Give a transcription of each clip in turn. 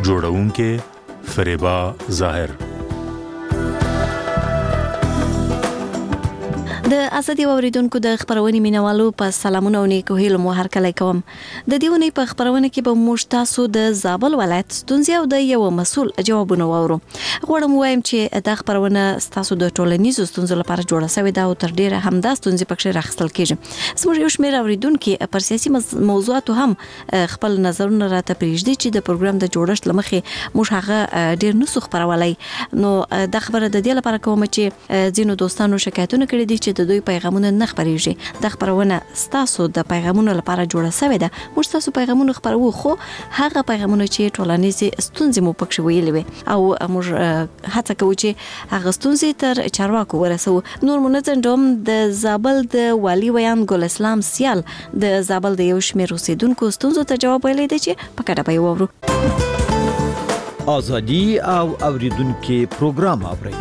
جوړونکې فریبا ظاهر. د اسدي اوریدونکو د خبرونې مینوالو په سلامونه او نیکو هیلو مو هرکلی کوم. د دیونی په خبرونه کې به موږ تاسو د زابل ولایت ستونزې او د یو مسؤل جوابونه واورو. غواړم وایم چې دا خبرونه تاسو د ټولنیزو ستونزو لپاره جوړه شوې ده او تر ډیره همدا ستونزې پکې راخستل کیږي. زموږ یو شمېر اوریدونکو پر سیاسي موضوعاتو هم خپل نظرونه راته پریږدي چې د پروګرام د جوړښت لمخې موږ هغه ډیر نسو خبرولای. نو دا خبره د دې لپاره کوم چې ځینو دوستانو شکایتونه کړي دي چې د دوی پیغامونه نه خبريږي. د خبرونه ستاسو د پیغامونو لپاره جوړه شوې ده. موږ تاسو پیغامونه خبرو خو هغه پیغامونه چې ټولنیزي ستونزې مو پکې ویلې وي او موږ هڅه کوو چې هغه ستونزې تر چارواکو ورسو. نور منځنډوم د زابل د والي ویان ګل اسلام سیال د زابل د یو شمېر اوسیدونکو ستونزو ته جواب ویلی دی چې په کډه به وورو. ازادي او اوریدونکو پروګرام اوري.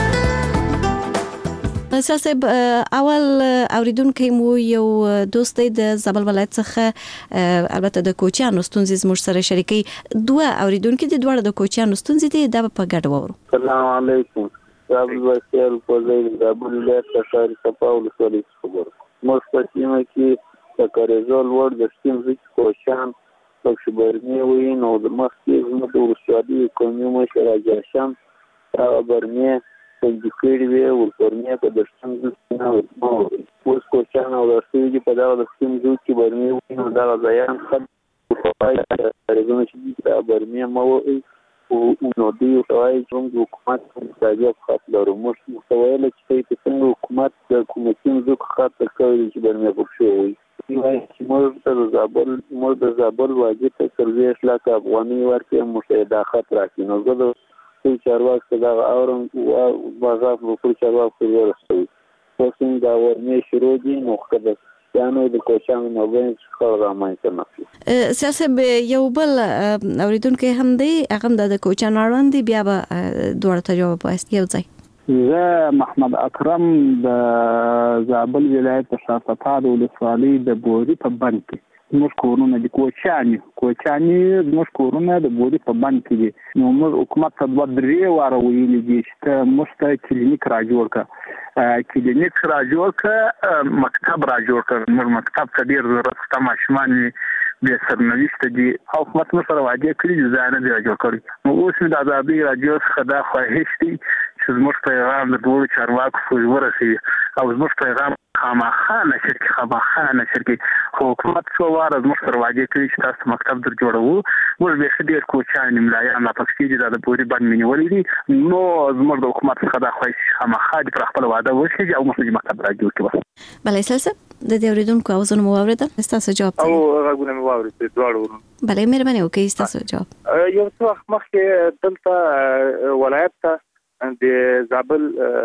صاحب اول اوریدونکو مو یو دوست د زابل ولایت څخه البته د کوچیانو ستونزې زموږ سره شریکي. دوه اوریدونکو د دوړ د کوچیانو ستونزې دي د په ګډ وورو. السلام علیکم. زابل وسیل په ځای زابل ولایت شهر صفاول سولې خبر. مستقیمه کې د کارزول ور د ستونزې کوچیان په خبرني وي نو د مخکې زموږ د ورسوادي کومې مشر راځم برنه څنګه وی ورپرنه په دشتن نه مو اوس کوچان او رسېږي په دا د څنګه چې برنه نو دا ځایان خد پایځونه چې دا برنه مو او نو دی وایي چې موږ حکومت څنګه خاطر مو مستویل چې په څنګه حکومت د کومتین زو خاطر کوي چې برنه وکړي. وایي چې موږ د زابل واجب ته سرویس لاک افغاني ورکه مشاهده خاطر راکې نو زه په چارواک دا اورم او بازار په چارواک په ورسوي. اوسین دا ورنه شروع دي نو خبر یانو د کوچانو نو باندې خبره مې سمه. سیاست یو بل اوریدونکو هم دی هغه د کوچانو اړوند بیا به دوړ ته جواب وایست یو ځای. زه محمد اکرم د زابل ولایت شافتاد ولسوالۍ د بوري په بند کې موږ کورونه د کوچانی موږ کورونه د بوري په بند کې دي. نو موږ حکومت ته دوه درې واره ویلي دي چې موږ ته کلینیک را جوړ کړه مکتب را جوړ کړه. موږ مکتب ته ډیر ضرورت شته ماشومان به سرنوشت دي او حکومت موږ سره واجب کړی ځانه دی را جوړ کړی. نو اوس د آزادي راډیو څخه دا خواهش دي چې موږ پیغام د ټول چارواکو پورې ورسوي او موږ پیغام خامخانه شرکت حکومت څو واره موږ سره واجب کړی چې تاسو مکتب در جوړو. موږ به ډیر کوچان ملایان لا پکې د پوري باندې منولې دي. نو موږ د حکومت څخه دا خواهش خامخا پر خپل وعده وشي او موږ مکتب را جوړ کړو. بلې سلسله د دې اوریدونکو اوازونه مو واوریدل. تاسو جواب او غوونه مو واوریدل دواړو. بلې مهرباني وکړئ تاسو جواب. یو څه وخت مخکې دلته ولایت ته د زابل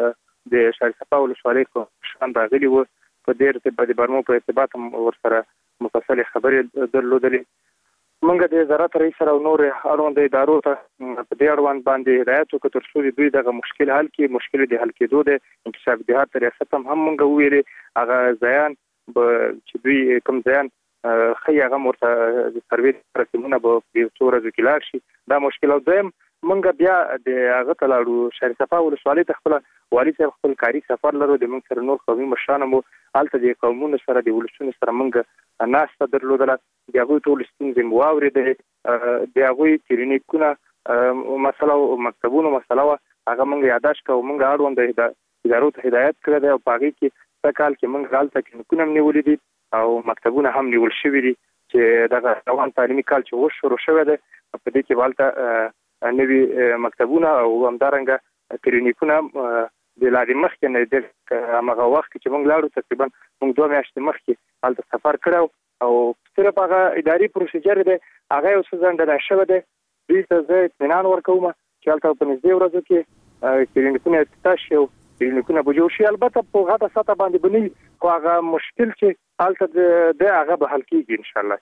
د شهر صفا ولسوالۍ کو شان راغلی و په ډیر ته د برمو په ارتباط ورسره مفصل خبرې درلودلې. موږ د وزارت رئیس او نور اړوند ادارو ته په دې اړوند باندې هدایت وکړ تر څو دوی دغه مشکل حل کېدو د انکشاف جهات ریاست هم موږ ویلې هغه ځایان چې دوی کوم ځایان خي هغه مرته سرویس رسمونه به په څو ورځو کې لاړ شي. دا مشکل او دویم موږ بیا د هغه تلاړو شهر صفا ولسوالۍ ته خپل والي صاحب خپل کاری سفر لرو د موږ سره نور قومي مشران مو الته د قومونو سره د ولسونو سره موږ ناشته درلودله. د هغوی ټول ستونزې مو واورېدلې. د هغوی کلینیکونه مسله او مکتبونو مسله هغه موږ یاداشت کوو. موږ اړوند د ادارو ته هدایت کړی دی او په هغې کې په کال کې موږ هلته کلینیکونه هم نیولي دي او مکتبونه هم نیول شوي دي چې دغه روان تعلیمي کال چې اوس شروع شوی دی په دې کې به هلته نوي مکتبونه او همدارنګه کلینیکونه د لارې مخکې نه د همغه وخت کې چې موږ لاړو تقریبا موږ 2 میاشتې مخکې هلته سفر کړی او صرف هغه اداري پروسیجر دی هغه یو څه ځنډلی شوی دی. دوی ته زه اطمینان ورکوم چې هلته په نږدې ورځو کې کلینیکونه افتتاح شي او کلینیکونه به جوړ شي. البته په غټه سطح باندې به نه وي خو هغه مشکل چې هلته د هغه به حل کېږي انشاءالله.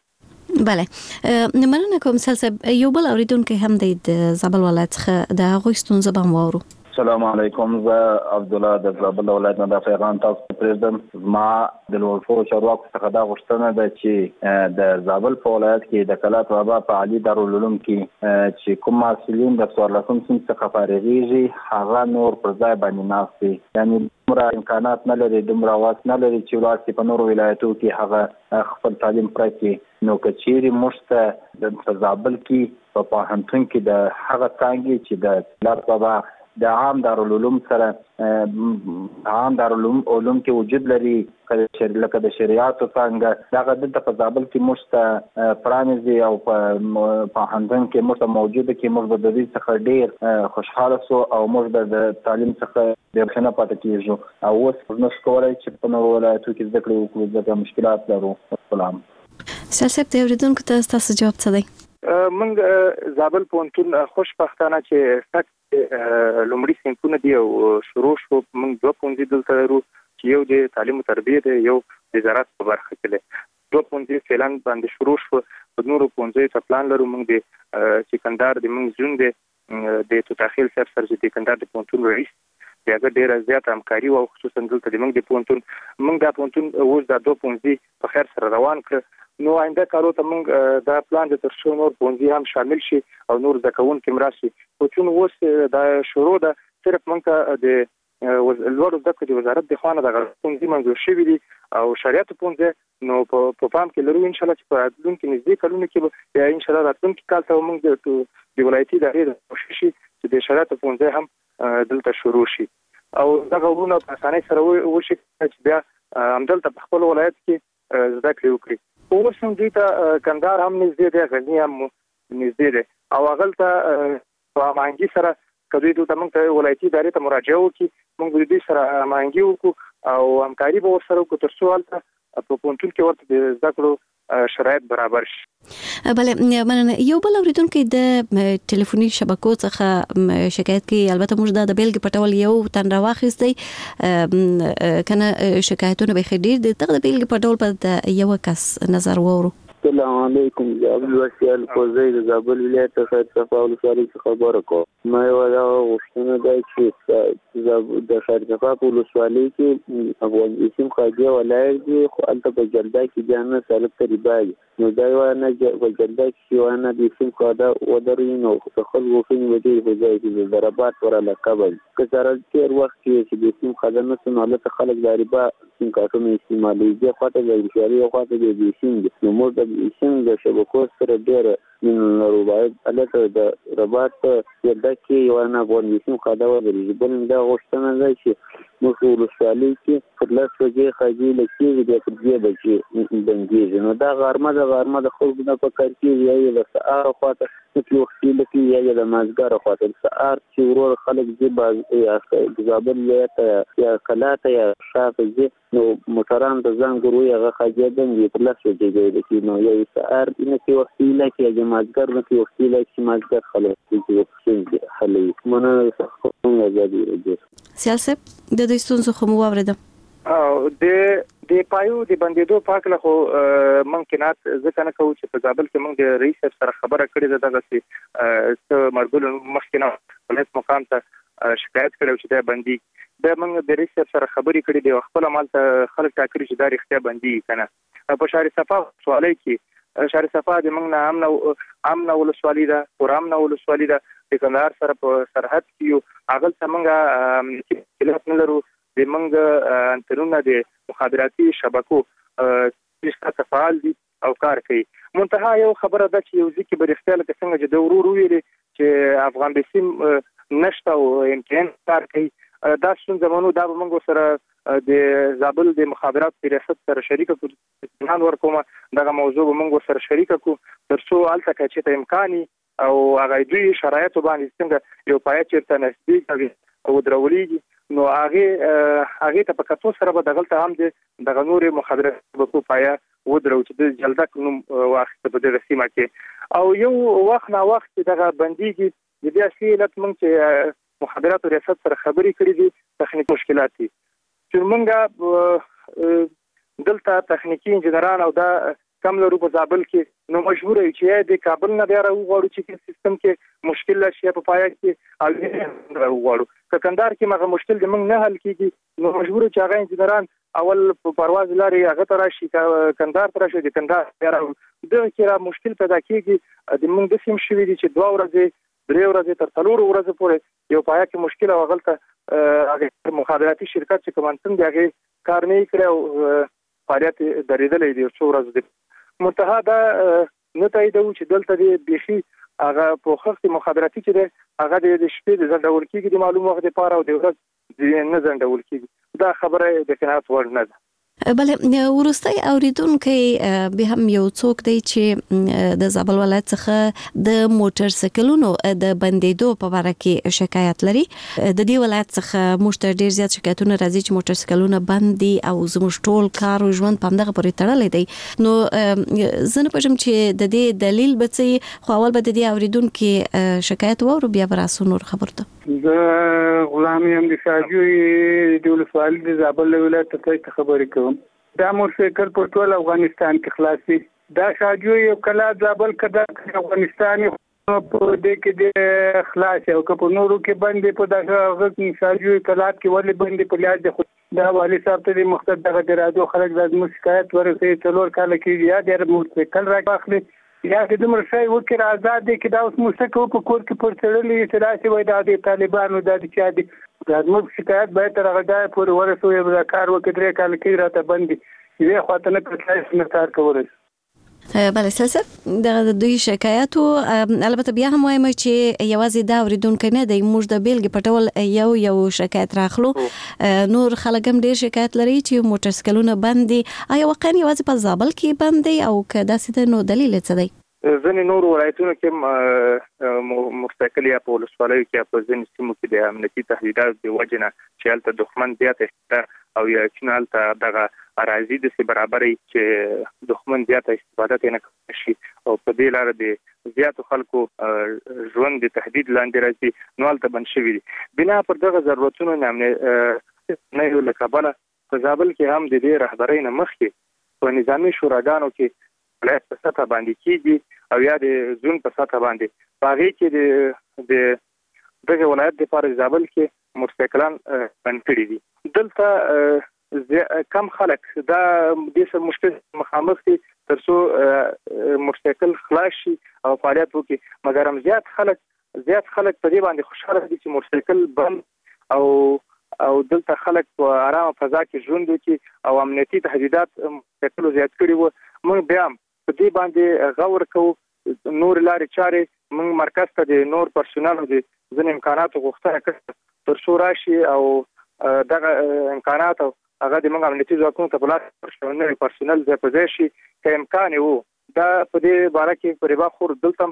بله مننه کوم سلسله. یو بل اوریدونکو هم د زابل ولایت څخه د هغوی ستونزه به هم واورو. السلام علیکم. زه عبدالله د زابل ولایت نه د پیغام تاسو پرېږدم. ما د لوړپوړو چارواکو څخه دا غوښتنه ده چې د زابل په ولایت کې د کلات بابا په علي دارالعلوم کې چې کوم محصلین د 14 صنف څخه فارغېږي هغه نور پر ځای باندې ناست دي، یعنی دومره امکانات نه لري، دومره واس نه لري چې ولاړ شي په نورو ولایتو کې هغه خپل تعلیم پوره کړي. نو که چیرې موږ ته د زابل کې په پوهنتون کې د هغه څانګې چې د کلات بابا د عام دارالعلوم سره عام دارالعلوم کې وجود لري لکه د شریعاتو څنګه دغه دلته په زابل کې موږ ته پرانیزي او په پوهنتون کې موږ ته موجوده کې موږ د دې څخه ډېر خوشحاله سو او موږ د تعلیم څخه ډېر ښه نه پاتې کېږو او اوس موږ نشو کولی چې په نورو ولایتو کې زده کړې وکړو ځکه مشکلات لرو. السلام. سیاست د اوریدونکو ته ستاسو جواب څه دی؟ موږ زابل پوهنتون خوشبختانه چې تک لومړي صنفونه دی او شروع شو. موږ دوه پوهنځي دلته لرو چې یو د تعلیم او تربیه دی، یو د زراعت په برخه کې دی. دوه پوهنځي فعلا باندې شروع شو. په نورو پوهنځیو ته پلان لرو. موږ د سکندر د موږ زون د توتاخیل صاحب سره چې سکندر د پوهنتون رئیس دی هغه ډېره زیاته همکاري او خصوصا دلته د موږ د پوهنتون دا پوهنتون اوس دا دوه پوهنځي په خیر سره روان کړ. نو آینده کارو ته موږ دا پلان د تر څو نور پوهنځي هم شامل شي او نور زده کوونکي مراشي. خو چې اوس دا شروع ده صرف موږ ته د لوړو زده کړو د وزارت د خوا نه دغه پوهنځي منظور شوي دي او شریعت پوهنځي نو په پام کې لرو انشاءالله چې په راتلونکي نږدې کلونو کې یا انشاءالله راتلونکي کال ته موږ د ولایتي ادارې کوشش شي چې د شریعت پوهنځي هم دلته شروع شي او دغه ورونه په اسانۍ سره وشي چې بیا همدلته په خپل ولایت کې زده کړې وکړي. اوس هم دوی ته کندهار هم نږدې دی، غزني هم نږدې دی او هغلته په هماهنګي سره که دوی دلته موږ ته ولایتي ادارې ته مراجعه وکړي موږ به دوی سره هماهنګي وکړو او همکاري به ورسره وکړو تر څو هلته په پوهنتون کې ورته د زده کړو شرایط برابر شي. بله مننه. یو بل اوریدونکی د ټلیفوني شبکو څخه شکایت کوي، البته موږ د بیلګې په ډول یو تن راواخیستی کنه شکایتونه به ډېر دي، دغه د بیلګې په ډول په یو کس نظر وورو. السلام علیکم. عبدالوسی القوزی د زابل ولایت خیر صفا ولسوالۍ څخه خبره کوم. ما یو غوښتنه ده چې د خیر صفا په ولسوالۍ کې افغانستان خاجه ولایت دی خو هلته په جلده کې جانه سالک تریبا دی نو دا یو نه په جلده کې یو نه د سیم خاده ودرې نو په خلکو کې ودی په ځای کې د ضربات ور لقبل که سره تیر وخت کې د سیم خاده نه سناله خلک دریبا سیم کارتونه استعمالي دي خاطر د شریعه خاطر د سیم نو موږ د سیم د شبکو سره ډېر من روایت الته د رباط جلده کې یو نه افغانستان خاده ودرې بل دا غوښتنه ده چې موږ ولسوالۍ کې پر لاس وجې خاجي لکې د پرځې بچي بنګیږي نو دا غرمه د خلکو نه په کار کې یا د سهار خواته چې وختي لکې یا د مازګار خواته سهار چې ورور خلک دې باز یا زابل یا کلاته یا شاته نو موټران د زنګ وروي هغه خاجي بنګي پر لاس وجې لکې نو یو سهار نه کې وختي لکې د مازګار نه کې وختي لکې مازګار خلک چې خلک مننه څنګه ځي سیاست د دې ستونزو خو مو واوریدم او د پایو د بندیدو پاکله خو ممکنات ځکه نه کوو چې په زابل کې موږ د رئیس سره خبره کړې ده دغه چې مرګول مخکې نه پولیس مقام ته شکایت کړو چې دا بندي د موږ د رئیس سره خبرې کړې دي خپل عمل ته خلک ټاکري چې دا رښتیا بندي کنه په شهر صفا سوالای کې شهر صفا د موږ نه امن ولسوالۍ ده قرام نه ولسوالۍ ده د کندهار سره په سرحد کې یو هغه څنګه خلاف نه لرو د منګ انترونه د مخابراتي شبکو چې فعال دي او کار کوي. منتها یو خبره ده چې یو ځکه به رښتیا لکه څنګه چې د ورور ویلي چې افغان بسیم نشته او امتحان کار کوي دا څنګه زمونږ دا موږ سره د زابل د مخابرات ریاست سره شریک کوو ځان ورکوم دغه موضوع موږ سره شریک کوو ترڅو الته کې چې امکاني او هغه دوی شرایط باندې څنګه یو پای چیرته نسبی کوي او درولېږي نو هغه ته په کتو سره به دغلته هم د غنور مخابرات په پایا ودرو چې د جلده کوم واخت په دغه سیمه کې او یو وخت نا وخت دغه بنديږي د دې اصلي علت موږ چې مخابرات ریاست سره خبرې کړې دي تخنیکی مشکلات دي چې موږ دلته تخنیکی انجنیران او دا کم لرو په زابل کې، نو مجبور یو چې د کابل نه بیا راوغواړو چې سیستم کې مشکل شي په پای کې او راوغواړو. که کندهار کې مغه مشکل د موږ نه حل کیږي نو مجبور چې هغه انجنیران اول په پرواز لاري هغه تر شي کندهار تر شي د کندهار دغه کې را مشکل پیدا کیږي. د موږ د سیم شوی دي چې 2 ورځې 3 ورځې تر 4 ورځې پورې یو پای کې مشکل او غلطه هغه مخابراتي شرکت چې کومنتن دی هغه کار نه کړی او فعالیت درېدلې دي 4 ورځې. منتها دا نه تاییدو چې دلته دی بيخي هغه په خخت مخابراتي چې دی هغه د شپې د ځندول کېږي د معلوم وخت لپاره او د ورځ د نه ځندول کېږي. دا خبره د قناعت وړ نه ده. بله ورستۍ اوریدونکو به هم یو څوک دی چې د زابل ولایت څخه د موټر سایکلونو د بندیدو په اړه کې شکایت لري. د دې ولایت څخه موږ ډیر زیات شکایتونه راځي چې موټر سایکلونه بند دي او زموږ ټول کار او ژوند په همدغه پورې تړلی دی. نو زه نه پوهیږم چې د دې دلیل به څه خو اول به د دې اوریدونکو شکایت وورو بیا به راسو نور خبر ته. زه غلام یم د شاجوی د ولسوالۍ د زابل ولایت ته خبرې کوم. دا موټرسایکل په ټول افغانستان کې خلاصي. دا شاجوی یو کلا زابل کدا افغانستان په دې کې د خلاص او په نورو کې باندې په دغه شاجوی کلات کې ولې باندې په لیاد د دا والی صاحب ته مقصد دغه درادو خلک لازم شکایت ورسې 4 کال کې یا د موټرسایکل راغلي یا د مرشای وکړه آزاد دي کې دا اوس موسیقي په کور کې پرڅړلې چې راشي وای د طالبانو د چا دي زموږ شکایت باید تر هغه ځای پورې ورسوي دا کار وکړي 3 کال کې راته باندې یوه خاطر نه کړای نه کار کولای. بله سلسله د دوی شکایت البته بیا هم وایم چې یوازې دا اوریدونکو نه دی موږ د بیلګې په ډول یو شکایت راخلو. نور خلک هم ډیر شکایت لري چې موټر سایکلونه بند دي. آیا واقعا یوازې په زابل کې بند دي او که داسې ده نو دلیل څه دی؟ ځینې نور ولایتونو کې موټرسایکل یا په ولسوالیو کې په ځینې سیمو کې د امنیتي تهدیداتو د وجې نه چې هلته دښمن زیات شته او یا چې هلته دغه اراضي داسې برابرې چې دښمن زیاته استفاده ترې نه کولی شي او په دې لاره د زیاتو خلکو ژوند د تهدید لاندې راځي نو هلته بند شوي دي. بنا پر دغه ضرورتونو نه یو له کبله په زابل کې هم د دې رهبرۍ نه مخکې په نظامي شوراګانو کې ولایت په سطح باندې کېږي او یا د زون په سطح باندې په هغې کې د دغه ولایت دپاره زابل کې موټرسایکلان بند کړي دي. دلته کم خلک دا دې سره مشکل مخامخ دي تر څو موټرسایکل خلاص شي او فعالیت وکړي، مګر هم زیات خلک په دې باندې خوشحاله دي چې موټرسایکل بند او دلته خلک په آرامه فضا کې ژوند وکړي او امنیتي تهدیدات موټرسایکلو زیات کړي وو. موږ بیا په دې باندې غور کوو. نور لارې چارې موږ مرکز ته د نور پرسونل او د ځینې امکاناتو غوښتنه کوو تر څو راشي او دغه امکانات او هغه د موږ امنیتي ځواکونو ته په لاس ورشي نوی پرسونل ځای په ځای شي. که امکان وو دا په دې باره کې په ربا خور دلته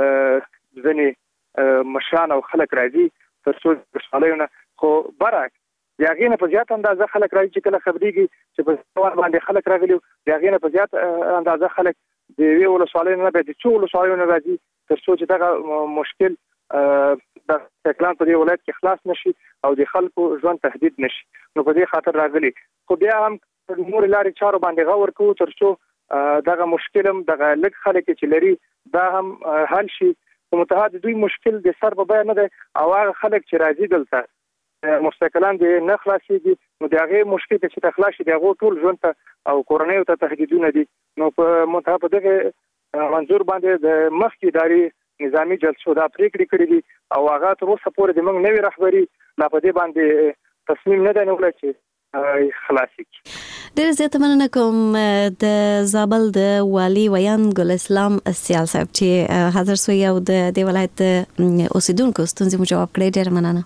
ځینې مشران او خلک راځي تر څو خوشحالیو نه خو برعکس د هغې نه په زیات اندازه خلک راځي چې کله خبرېږي چې په ځوان باندې خلک راغلي د هغې نه په زیات اندازه خلک د یوې ولسوالیو نه بیا د څو ولسوالیو نه راځي تر څو چې دغه مشکل د سایکلان په دې ولایت کې خلاص نشي او د خلکو ژوند تهدید نشي. نو په دې خاطر راغلي خو بیا هم نور لارې چارو باندې غور کوو تر څو دغه مشکل هم دغه لږ خلک چې لري دا هم حل شي. په منتها د دوی مشکل د سر په بیه نه دی او هغه خلک چې راځي دلته موټرسایکلان د نه خلاصېږي نو د هغې مشکل چې ته خلاص شي د هغو ټول ژوند ته او کورنیو ته تهدیدونه دي. نو په منتها په دغه منظور باندې د مخکې ادارې نظامي جلسو دا پرېکړې کړې دي او هغه تر اوسه پورې د موږ نوې رهبري لا په دې باندې تصمیم نه دی نیولی چې خلاص کړي. ډېر زیاته مننه کوم د زابل د والي ویان ګل اسلام سیال صاحب چې حاضر سوی او د دې ولایت اوسیدونکو ستونزې مو جواب کړی. ډېر مننه.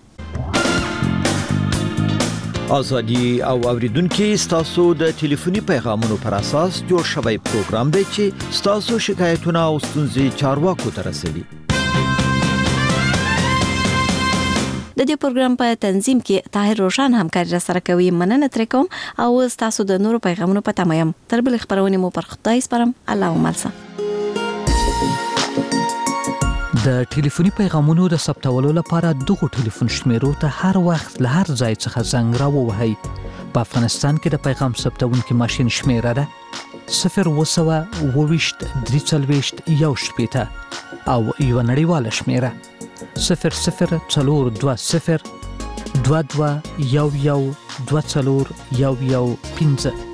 ازادي او اوریدونکو ستاسو د ټلیفوني پیغامونو پر اساس جوړ شوی پروګرام دی چې ستاسو شکایتونه او ستونزې چارواکو ته رسوي. د دې پروګرام په تنظیم کې طاهر روشن همکاري سره کوي. مننه ترې کوم او ستاسو د نورو پیغامونو په تمه یم. تر بل خبرونه مو پر خدای سپارم. الله ومالسه. د ټلیفوني پیغامونو د ثبتولو لپاره دغه ټلیفون شمیرو ته هر وخت له هر ځای څخه زنګ راووهئ. په افغانستان کې د پیغام ثبتونکو ماشين شمیره ده 0202341 او یو نړیواله شمیره 00420221124115